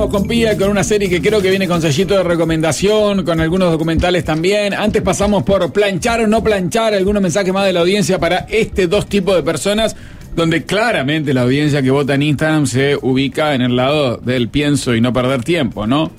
vamos con Pía, con una serie que creo que viene con sellito de recomendación, con algunos documentales también. Antes pasamos por planchar o no planchar, algunos mensajes más de la audiencia para dos tipos de personas, donde claramente la audiencia que vota en Instagram se ubica en el lado del pienso y no perder tiempo, ¿no?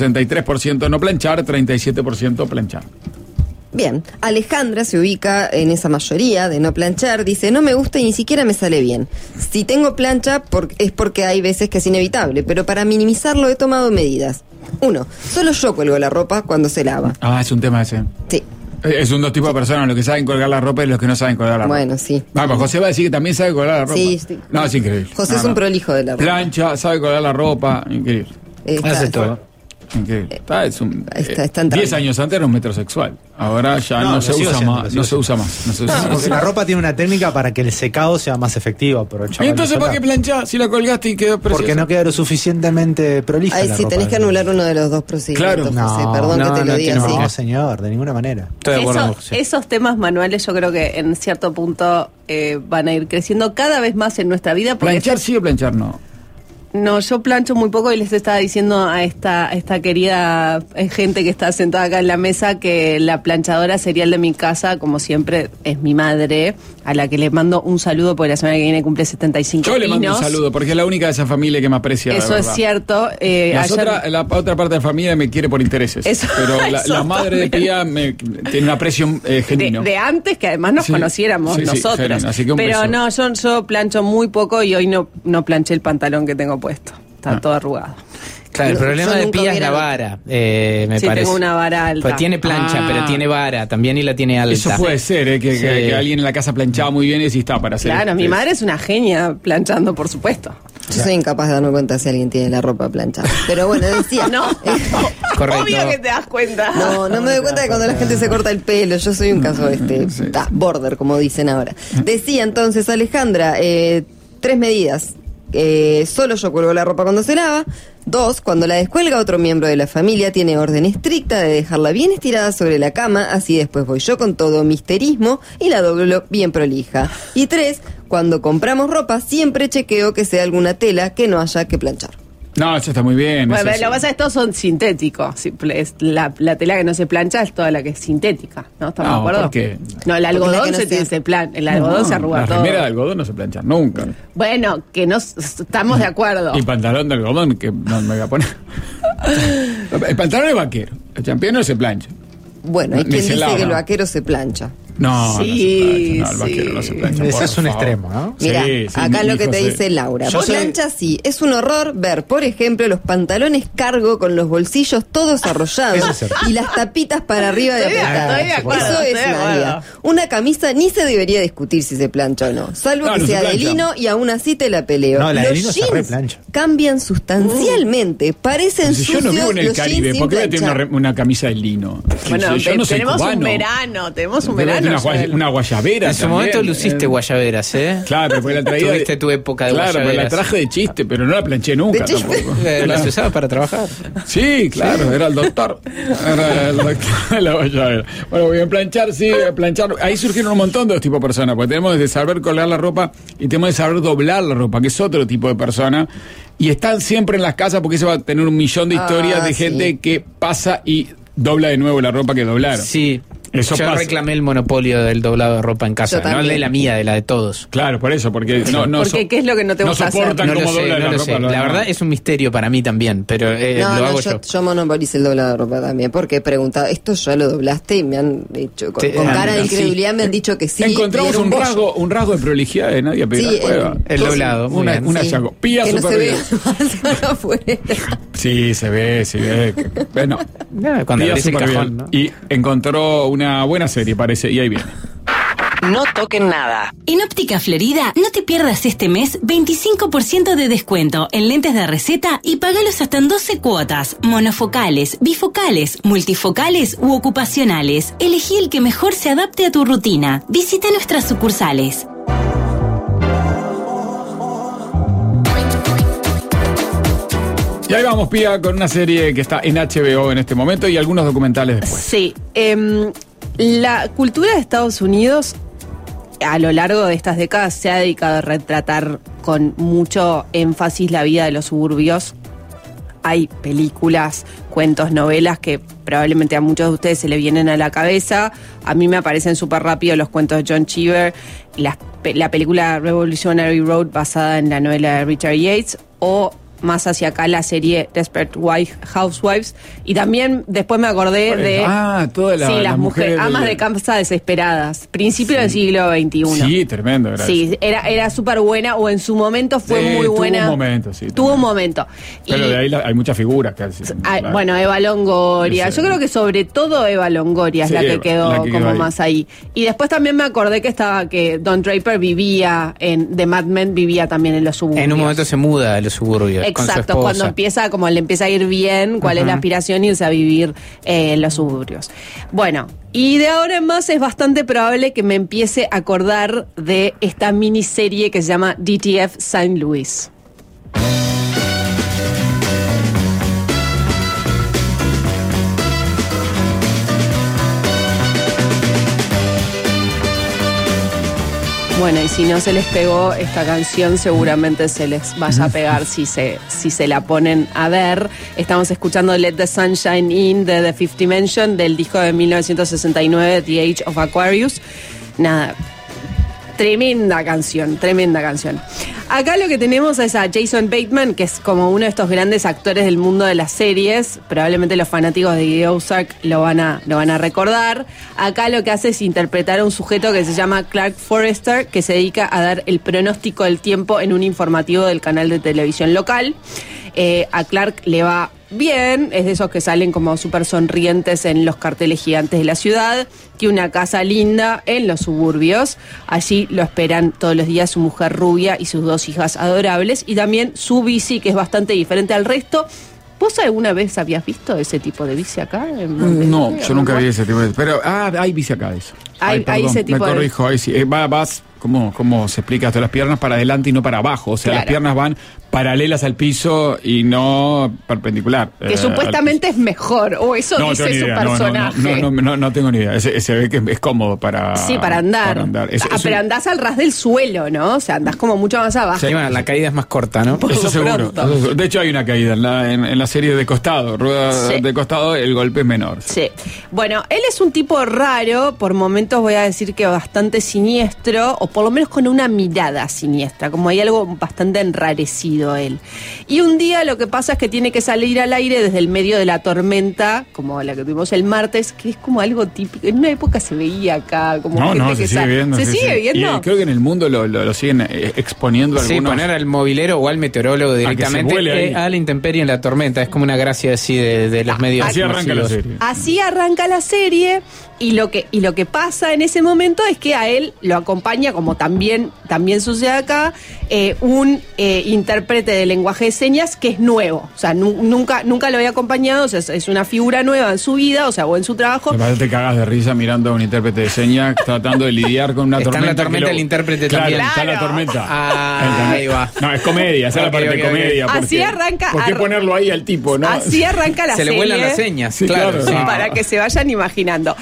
63% no planchar, 37% planchar. Bien, Alejandra se ubica en esa mayoría de no planchar, dice, no me gusta y ni siquiera me sale bien. Si tengo plancha es porque hay veces que es inevitable, pero para minimizarlo he tomado medidas. 1. Solo yo cuelgo la ropa cuando se lava. Ah, es un tema ese. Sí. Es un dos tipos de personas, los que saben colgar la ropa y los que no saben colgar la ropa. Bueno, sí. Vamos, José va a decir que también sabe colgar la ropa. Sí, sí. No, es increíble. José es un prolijo de la ropa. Plancha, sabe colgar la ropa, increíble. Hace todo. Increíble. Está 10 años antes era un metrosexual. Ahora ya no se usa más. No se usa más. Porque la ropa tiene una técnica para que el secado sea más efectivo. ¿Y entonces para qué planchar si la colgaste y quedó preciosa? Porque no quedó lo suficientemente prolija. Ay, sí, tenés que anular uno de los dos procedimientos, Claro. José. Perdón que te lo diga así. No, señor, de ninguna manera. Estoy de acuerdo. Esos temas manuales yo creo que en cierto punto van a ir creciendo cada vez más en nuestra vida. ¿Planchar sí o planchar no? No, yo plancho muy poco y les estaba diciendo a esta querida gente que está sentada acá en la mesa que la planchadora serial de mi casa, como siempre, es mi madre, a la que le mando un saludo porque la semana que viene cumple 75 años. Yo le mando un saludo porque es la única de esa familia que me aprecia. Eso es cierto. La otra parte de la familia me quiere por intereses. Pero la madre de Pía tiene un aprecio genuino. De antes que además nos conociéramos nosotros. Genuino, así que pero beso. No, yo plancho muy poco y hoy no planché el pantalón que tengo puesto. Está todo arrugado. Claro, el problema de Pía es la vara, me parece. Tengo una vara alta. Pues tiene plancha, pero tiene vara también y la tiene alta. Eso puede ser, que alguien en la casa planchaba muy bien y sí está para hacer. Claro, mi madre es una genia planchando, por supuesto. Yo soy incapaz de darme cuenta si alguien tiene la ropa planchada. Pero bueno, decía... No, correcto. Obvio que te das cuenta. No me doy cuenta de cuando la gente se corta el pelo. Yo soy un caso border, como dicen ahora. Decía entonces Alejandra, 3 medidas. Solo yo cuelgo la ropa cuando se lava. 2, cuando la descuelga otro miembro de la familia, tiene orden estricta de dejarla bien estirada sobre la cama, así después voy yo con todo misterismo y la doblo bien prolija. Y 3, cuando compramos ropa siempre chequeo que sea alguna tela que no haya que planchar. No, eso está muy bien. Bueno, lo que pasa es que estos son sintéticos. La tela que no se plancha es toda la que es sintética, ¿no? ¿Estamos de acuerdo? ¿Por qué? No, el algodón el algodón se arruga todo. La remera de algodón no se plancha nunca. Bueno, que no estamos de acuerdo. Y pantalón de algodón que no me voy a poner. El pantalón es vaquero. El champion no se plancha. Bueno, hay quien dice que el vaquero se plancha. No, sí, no se plancha. No, el vaquero no se plancha. Ese es un extremo, ¿no? Mira, acá lo que te dice Laura. Yo plancha sí. Es un horror ver, por ejemplo, los pantalones cargo con los bolsillos todos arrollados y las tapitas para arriba de apretadas. Eso es Nadia. Una camisa ni se debería discutir si se plancha o no. Salvo que sea de lino y aún así te la peleo. No, la de lino los se replancha. cambian sustancialmente. Parecen sucios. Yo no vivo en el los Caribe. jeans ¿Por qué voy a sin tener planchar? una camisa de lino? Bueno, yo no soy tenemos cubano. un verano. Una guayabera. En su momento luciste guayaberas, ¿eh? Claro, pero fue la traída. Tuviste tu época de guayaberas. Claro, pero la traje de chiste, pero no la planché nunca tampoco. Las usaba para trabajar. Sí, claro, era el doctor. Era el doctor de la guayabera. Bueno, bien, planchar, sí, planchar. Ahí surgieron un montón de tipos de personas, porque tenemos de saber colgar la ropa y tenemos de saber doblar la ropa, que es otro tipo de persona. Y están siempre en las casas porque se va a tener un millón de historias de gente que pasa y dobla de nuevo la ropa que doblaron. Sí. Eso yo pasa. reclamé el monopolio del doblado de ropa en casa, no de la mía, de la de todos. Claro, por eso, porque porque ¿qué es lo que no te gusta hacer? soportan No lo cómo sé, doblan no la lo ropa. sé. La verdad es un misterio para mí también, pero lo hago yo. Yo monopolicé el doblado de ropa también, porque he preguntado, ¿esto ya lo doblaste? Y me han dicho, con cara de incredulidad me han dicho que sí. Encontramos un rasgo de prolijidad de Nadia Pedracueva. El doblado, una llago. Pía que no se ve afuera. Sí, se ve. Bueno, cuando Pía abrís el súper cajón, bien. ¿no? Y encontró una buena serie, parece, y ahí viene. No toquen nada. En Óptica Florida, no te pierdas este mes 25% de descuento en lentes de receta y pagalos hasta en 12 cuotas, monofocales, bifocales, multifocales u ocupacionales. Elegí el que mejor se adapte a tu rutina. Visita nuestras sucursales. Y ahí vamos, Pía, con una serie que está en HBO en este momento y algunos documentales después. Sí, la cultura de Estados Unidos a lo largo de estas décadas se ha dedicado a retratar con mucho énfasis la vida de los suburbios hay películas, cuentos, novelas que probablemente a muchos de ustedes se le vienen a la cabeza. A mí me aparecen súper rápido los cuentos de John Cheever, la película Revolutionary Road basada en la novela de Richard Yates, o más hacia acá la serie Desperate Housewives. Y también después me acordé de todas las mujeres amas de casa desesperadas, principio del siglo XXI. Sí, tremendo, gracias. Sí, era súper buena, o en su momento fue muy buena. Tuvo un momento. Pero de ahí hay muchas figuras que bueno, Eva Longoria. Yo creo que sobre todo Eva Longoria es la que quedó como ahí. Más ahí. Y después también me acordé que Don Draper vivía de Mad Men, vivía también en los suburbios. En un momento se muda a los suburbios. Exacto, cuando le empieza a ir bien, cuál es la aspiración, irse a vivir en los suburbios. Bueno, y de ahora en más es bastante probable que me empiece a acordar de esta miniserie que se llama DTF St. Louis. Bueno, y si no se les pegó esta canción, seguramente se les vaya a pegar si se la ponen a ver. Estamos escuchando Let the Sunshine In de The Fifth Dimension, del disco de 1969, The Age of Aquarius. Nada, tremenda canción. Acá lo que tenemos es a Jason Bateman, que es como uno de estos grandes actores del mundo de las series. Probablemente los fanáticos de The Ozark lo van a recordar. Acá lo que hace es interpretar a un sujeto que se llama Clark Forrester, que se dedica a dar el pronóstico del tiempo en un informativo del canal de televisión local. A Clark le va bien, es de esos que salen como súper sonrientes en los carteles gigantes de la ciudad. Tiene una casa linda en los suburbios. Allí lo esperan todos los días su mujer rubia y sus 2 hijas adorables. Y también su bici, que es bastante diferente al resto. ¿Vos alguna vez habías visto ese tipo de bici acá? No, yo nunca vi ese tipo de... Pero, hay bici acá de eso. Hay ese tipo me corrijo, ahí sí. Vas, ¿cómo se explica esto? Las piernas para adelante y no para abajo. O sea, las piernas van paralelas al piso y no perpendicular. Que supuestamente es mejor, o eso dice su personaje. No tengo ni idea. Se ve que es cómodo para... Sí, para andar. Pero andás al ras del suelo, ¿no? O sea, andás como mucho más abajo. Sí, bueno, la caída es más corta, ¿no? Eso seguro. De hecho, hay una caída en la serie de costado. Rueda de costado, el golpe es menor. Sí. Bueno, él es un tipo raro, por momentos voy a decir que bastante siniestro, o por lo menos con una mirada siniestra, como hay algo bastante enrarecido él. Y un día lo que pasa es que tiene que salir al aire desde el medio de la tormenta, como la que tuvimos el martes, que es como algo típico. En una época se veía acá, como gente que sigue viendo. ¿Se sigue viendo? Y creo que en el mundo lo siguen exponiendo algunos. Sí, poner al movilero o al meteorólogo directamente a la intemperie en la tormenta. Es como una gracia así de los medios. Así arranca la serie. Así arranca la serie. Y lo que pasa en ese momento es que a él lo acompaña, como también sucede acá, un intérprete de lenguaje de señas que es nuevo. O sea, nunca lo había acompañado, o sea, es una figura nueva en su vida, o sea, o en su trabajo. Me te cagas de risa mirando a un intérprete de señas tratando de lidiar con una tormenta. Está en la tormenta el intérprete también. Está en la tormenta. Ahí va. No, es comedia, esa es la parte de comedia. Así arranca. ¿Por qué ponerlo ahí al tipo, no? Así arranca la serie. Se le vuelan las señas, sí, claro. Sí, para que se vayan imaginando.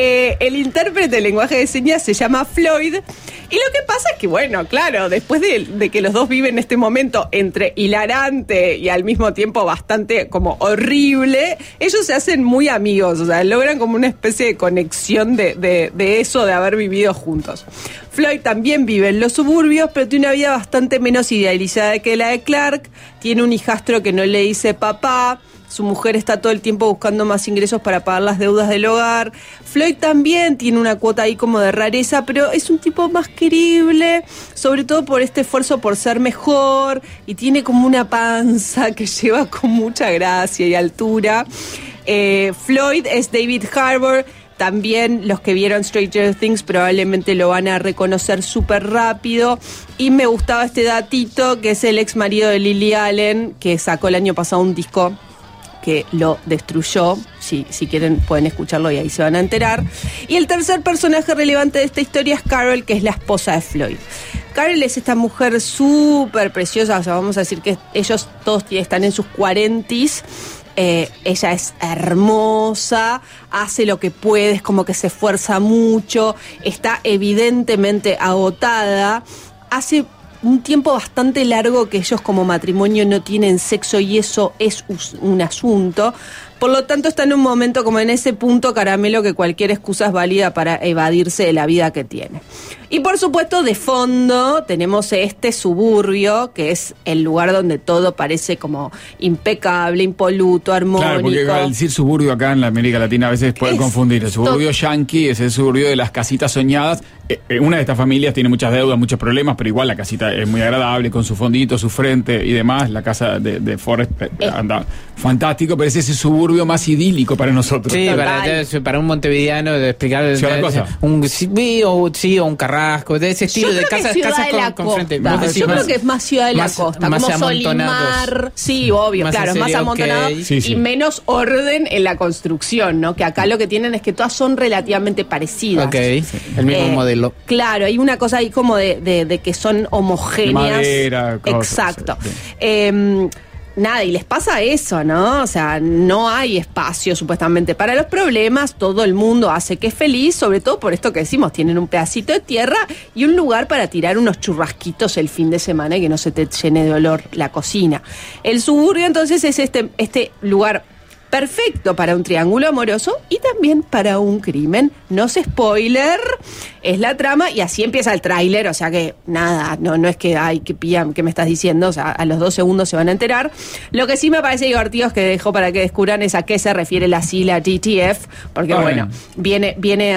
El intérprete de lenguaje de señas se llama Floyd. Y lo que pasa es que, bueno, claro, después de que los dos viven este momento entre hilarante y al mismo tiempo bastante como horrible, ellos se hacen muy amigos, o sea, logran como una especie de conexión de eso, de haber vivido juntos. Floyd también vive en los suburbios, pero tiene una vida bastante menos idealizada que la de Clark. Tiene un hijastro que no le dice papá. Su mujer está todo el tiempo buscando más ingresos para pagar las deudas del hogar. Floyd también tiene una cuota ahí como de rareza, pero es un tipo más querible, sobre todo por este esfuerzo por ser mejor, y tiene como una panza que lleva con mucha gracia y altura. Floyd es David Harbour. También los que vieron Stranger Things probablemente lo van a reconocer súper rápido. Y me gustaba este datito, que es el ex marido de Lily Allen, que sacó el año pasado un disco que lo destruyó. Si quieren pueden escucharlo y ahí se van a enterar. Y el tercer personaje relevante de esta historia es Carol, que es la esposa de Floyd. Carol es esta mujer súper preciosa, o sea, vamos a decir que ellos todos están en sus 40s. Ella es hermosa, hace lo que puede, es como que se esfuerza mucho, está evidentemente agotada, hace un tiempo bastante largo que ellos como matrimonio no tienen sexo y eso es un asunto. Por lo tanto, está en un momento como en ese punto caramelo que cualquier excusa es válida para evadirse de la vida que tiene. Y por supuesto, de fondo tenemos este suburbio, que es el lugar donde todo parece como impecable, impoluto, armónico. Claro, porque al decir suburbio acá en la América Latina a veces puede confundir. El suburbio yanqui es el suburbio de las casitas soñadas. Una de estas familias tiene muchas deudas, muchos problemas, pero igual la casita es muy agradable, con su fondito, su frente y demás. La casa de Forrest anda fantástico, pero es ese suburbio más idílico para nosotros. Sí, para un montevideano de explicar ¿sí, cosa? O un Carrasco, de ese estilo de casas con frente. Yo creo que es más ciudad de la costa, más como Solimar. Sí, obvio, claro, es más amontonado y menos orden en la construcción, ¿no? Que acá lo que tienen es que todas son relativamente parecidas. Ok, el mismo modelo. Claro, hay una cosa ahí como de que son homogéneas. Madera, cosas. Exacto. Sí. Nada, y les pasa eso, ¿no? O sea, no hay espacio supuestamente para los problemas, todo el mundo hace que es feliz, sobre todo por esto que decimos, tienen un pedacito de tierra y un lugar para tirar unos churrasquitos el fin de semana y que no se te llene de olor la cocina. El suburbio entonces es este lugar perfecto para un triángulo amoroso y también para un crimen. No es spoiler, es la trama y así empieza el tráiler, o sea que nada, no es que, ay, qué pía, ¿qué me estás diciendo? O sea, a los 2 segundos se van a enterar. Lo que sí me parece divertido es que dejó para que descubran es a qué se refiere la sigla GTF, porque bueno, viene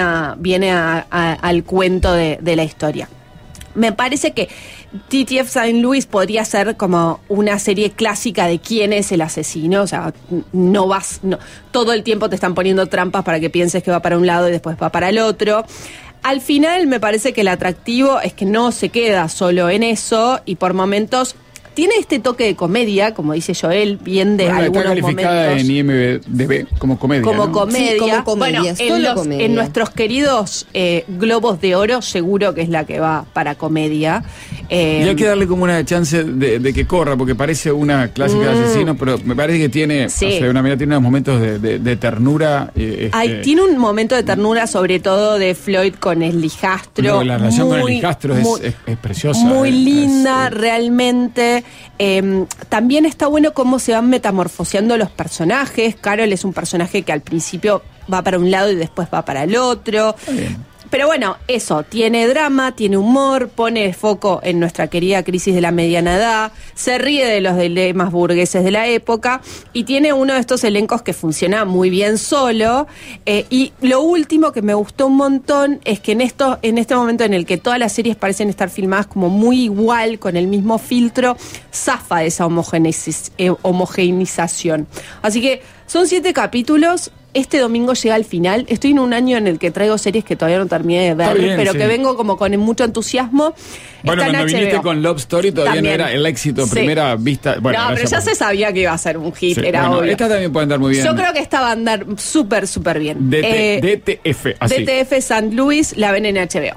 al cuento de la historia. Me parece que TTF St. Louis podría ser como una serie clásica de quién es el asesino, o sea, no todo el tiempo te están poniendo trampas para que pienses que va para un lado y después va para el otro. Al final me parece que el atractivo es que no se queda solo en eso y por momentos tiene este toque de comedia, como dice Joel, bien de algunos momentos. Está calificada en IMDb como comedia. Como ¿no? comedia. Sí, como comedia. Bueno, en nuestros queridos Globos de Oro, seguro que es la que va para comedia. Y hay que darle como una chance de que corra, porque parece una clásica de asesino, pero me parece que tiene, tiene unos momentos de ternura. Tiene un momento de ternura, sobre todo de Floyd con el hijastro. La relación con el hijastro es preciosa. Muy linda, realmente. También está bueno cómo se van metamorfoseando los personajes. Carol es un personaje que al principio va para un lado y después va para el otro. Pero bueno, eso, tiene drama, tiene humor, pone foco en nuestra querida crisis de la mediana edad, se ríe de los dilemas burgueses de la época y tiene uno de estos elencos que funciona muy bien solo. Y lo último que me gustó un montón es que en este momento en el que todas las series parecen estar filmadas como muy igual, con el mismo filtro, zafa de esa homogeneización. Así que son 7 capítulos. Este domingo llega al final. Estoy en un año en el que traigo series que todavía no terminé de ver, pero que vengo como con mucho entusiasmo. Bueno, cuando viniste con Love Story todavía también no era el éxito, primera vista. Bueno, no, pero ya se sabía que iba a ser un hit, era obvio. Esta también puede andar muy bien. Yo creo que esta va a andar súper, súper bien. DTF, así. DTF St. Louis, la ven en HBO.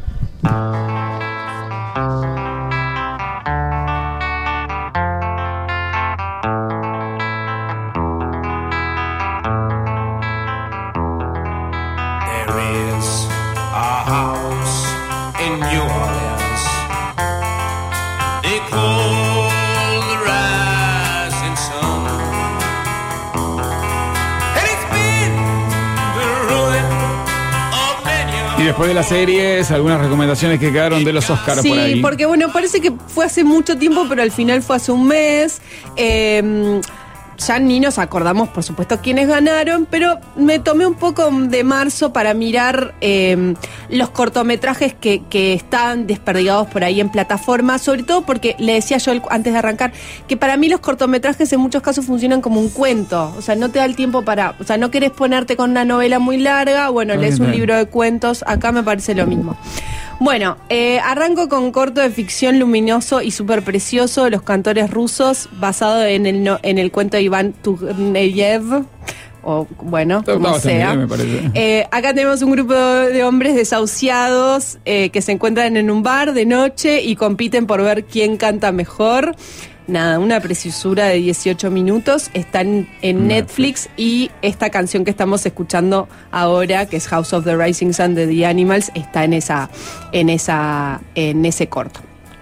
Y después de las series, algunas recomendaciones que quedaron de los Oscars por ahí. Sí, porque bueno, parece que fue hace mucho tiempo, pero al final fue hace un mes. Ya ni nos acordamos, por supuesto, quiénes ganaron, pero me tomé un poco de marzo para mirar los cortometrajes que están desperdigados por ahí en plataformas, sobre todo porque le decía yo antes de arrancar que para mí los cortometrajes en muchos casos funcionan como un cuento, o sea, no te da el tiempo o sea, no querés ponerte con una novela muy larga, bueno, lees un libro de cuentos, acá me parece lo mismo. Bueno, arranco con corto de ficción luminoso y súper precioso, Los cantores rusos, basado en el cuento de Iván Turgenev, o bueno, como sea. Bien, me parece. Acá tenemos un grupo de hombres desahuciados que se encuentran en un bar de noche y compiten por ver quién canta mejor. Nada, una preciosura de 18 minutos, están en Netflix y esta canción que estamos escuchando ahora, que es House of the Rising Sun de The Animals, está en ese corto.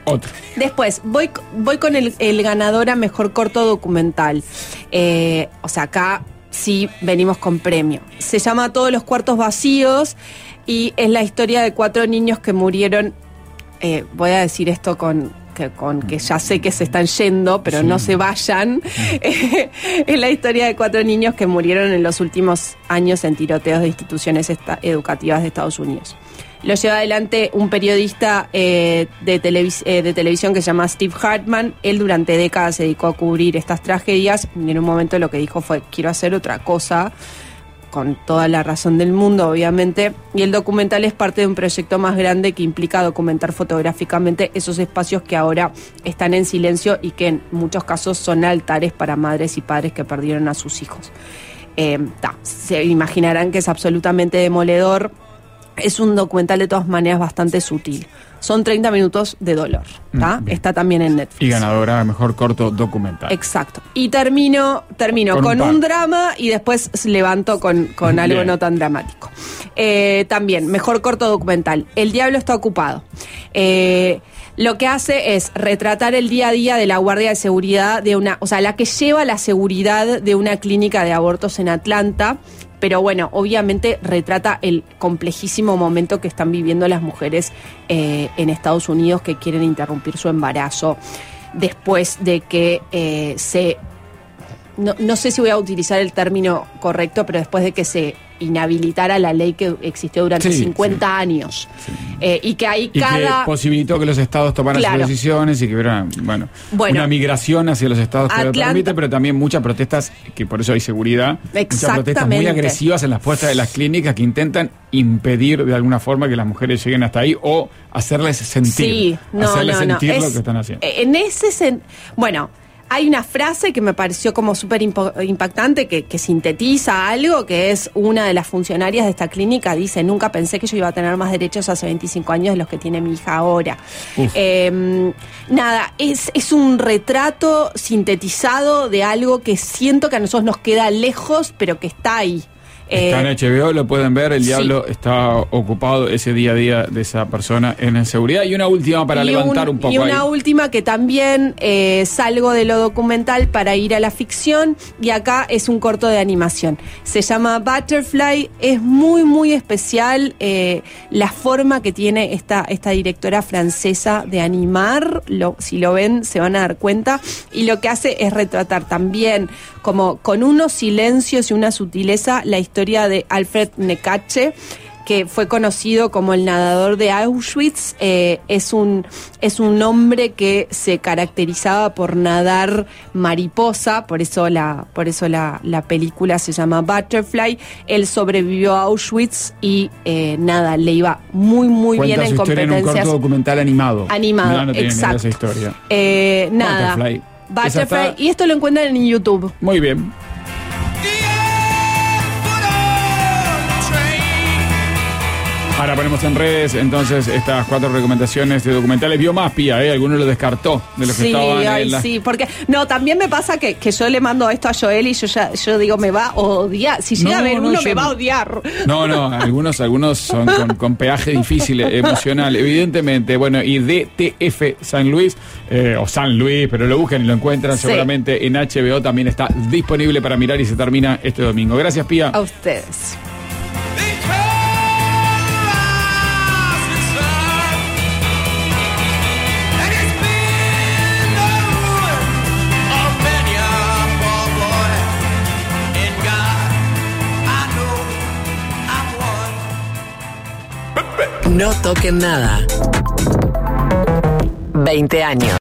Otro. Después, voy con el ganador a mejor corto documental. O sea, acá sí venimos con premio. Se llama Todos los cuartos vacíos y es la historia de 4 niños que murieron. Voy a decir esto con que ya sé que se están yendo, pero no se vayan. Es la historia de 4 niños que murieron en los últimos años en tiroteos de instituciones educativas de Estados Unidos. Lo lleva adelante un periodista de televisión que se llama Steve Hartman. Él durante décadas se dedicó a cubrir estas tragedias y en un momento lo que dijo fue: quiero hacer otra cosa, con toda la razón del mundo, obviamente. Y el documental es parte de un proyecto más grande que implica documentar fotográficamente esos espacios que ahora están en silencio y que en muchos casos son altares para madres y padres que perdieron a sus hijos. Se imaginarán que es absolutamente demoledor. Es un documental de todas maneras bastante sutil. Son 30 minutos de dolor. Está también en Netflix. Y ganadora de mejor corto documental. Exacto. Y termino con un drama y después levanto con algo no tan dramático. También, mejor corto documental. El diablo está ocupado. Lo que hace es retratar el día a día de la guardia de seguridad la que lleva la seguridad de una clínica de abortos en Atlanta. Pero bueno, obviamente retrata el complejísimo momento que están viviendo las mujeres en Estados Unidos que quieren interrumpir su embarazo después de que no sé si voy a utilizar el término correcto, pero después de que se inhabilitara la ley que existió durante 50 años. Y que ahí que posibilitó que los estados tomaran sus decisiones y que hubiera una migración hacia los estados que lo permite, pero también muchas protestas, que por eso hay seguridad, muchas protestas muy agresivas en las puertas de las clínicas que intentan impedir de alguna forma que las mujeres lleguen hasta ahí o hacerles sentir, lo que están haciendo. En ese hay una frase que me pareció como súper impactante que sintetiza algo, que es una de las funcionarias de esta clínica, dice: nunca pensé que yo iba a tener más derechos hace 25 años de los que tiene mi hija ahora. Es un retrato sintetizado de algo que siento que a nosotros nos queda lejos, pero que está ahí. Está en HBO, lo pueden ver. El diablo está ocupado, ese día a día de esa persona en seguridad. Y una última para levantar un poco. Y una última que también salgo de lo documental para ir a la ficción. Y acá es un corto de animación. Se llama Butterfly. Es muy, muy especial la forma que tiene esta directora francesa de animar. Si lo ven, se van a dar cuenta. Y lo que hace es retratar también, como con unos silencios y una sutileza, la historia de Alfred Nekache, que fue conocido como el nadador de Auschwitz. Es un hombre que se caracterizaba por nadar mariposa, por eso la película se llama Butterfly. Él sobrevivió a Auschwitz y le iba muy, muy bien en competencias. En un corto documental animado. Animado, exacto. Esa historia. Butterfly. Y esto lo encuentran en YouTube. Muy bien. Ahora ponemos en redes entonces estas 4 recomendaciones de documentales. Vio más, Pía, algunos lo descartó de los que estaban Sí, porque también me pasa que yo le mando esto a Joel y yo digo, me va a odiar. Si llega a ver uno, me va a odiar. No, algunos son con peaje difícil, emocional, evidentemente. Bueno, y DTF San Luis, o San Luis, pero lo buscan y lo encuentran seguramente en HBO. También está disponible para mirar y se termina este domingo. Gracias, Pía. A ustedes. No toquen nada. 20 años.